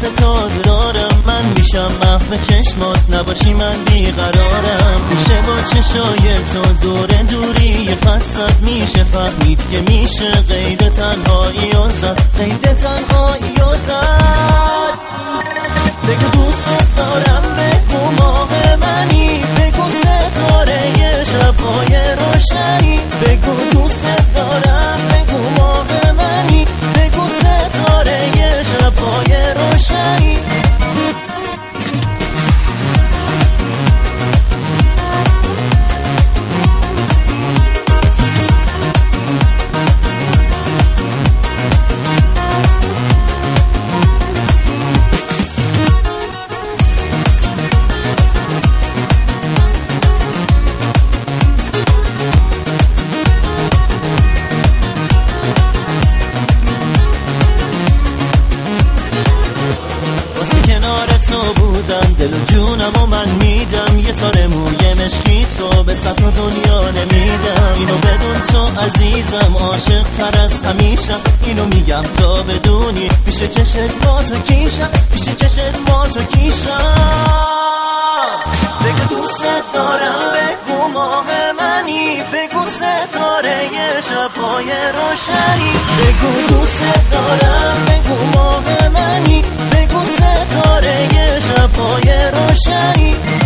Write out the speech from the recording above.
تازه دارم، من میشم محو چشمات نباشی من بیقرارم. میشه با چشای تو دور دوری خط زد، میشه فهمید که میشه قید تنهایی و زد، قید تنهایی و زد. بگو دوست دارم، بگو ماه منی، بگو ستاره شب‌های روشنی، بگو دوست دارم، بگو ماه منی، بگو ستاره شب‌های روشنی. تو بودم دل و جونم و من میدم، یه تار موی مشکی تو به سطح دنیا نمیدم. اینو بدون تو عزیزم عاشق تر از همیشم، اینو میگم تا بدونی پیش چشت ما تو کیشم، پیش چشت ما تو کیشم. بگو دوست دارم، بگو ماه منی، بگو ستاره شب‌های روشنی، بگو دوست دارم، بگو ماه منی، بگو ستاره شب‌های روشنی.